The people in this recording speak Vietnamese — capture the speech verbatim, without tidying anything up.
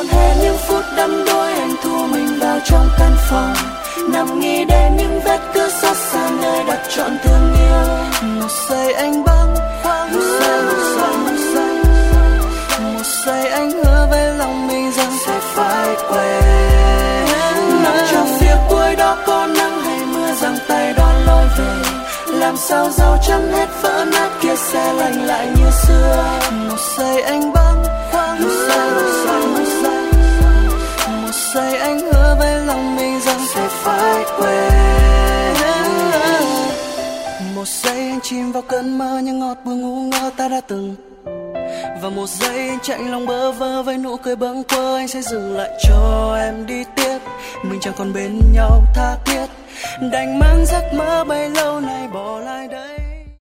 trọn hết những phút đắm đuối, anh thu mình vào trong căn phòng, nằm nghĩ đến những vết cứ xót xa nơi đặt trọn thương yêu. Một giây anh bâng khuâng, một giây, một giây, một giây, một giây anh hứa với lòng mình rằng sẽ phải quên. Nằm trong phía cuối đó có nắng hay mưa giăng tay đón lối về, làm sao dấu chân hết vỡ nát kia sẽ lành lại như xưa. Một giây anh bâng khuâng, một giây, một giây, một giây, một giây anh hứa với lòng mình rằng sẽ phải quên. Một giây anh chìm vào cơn mơ những ngọt bùi ngu ngơ ta đã từng, và một giây anh chạy lòng bơ vơ với nụ cười bâng quơ. Anh sẽ dừng lại cho em đi tiếp, mình chẳng còn bên nhau tha thiết, đành mang giấc mơ bấy lâu nay bỏ lại đây.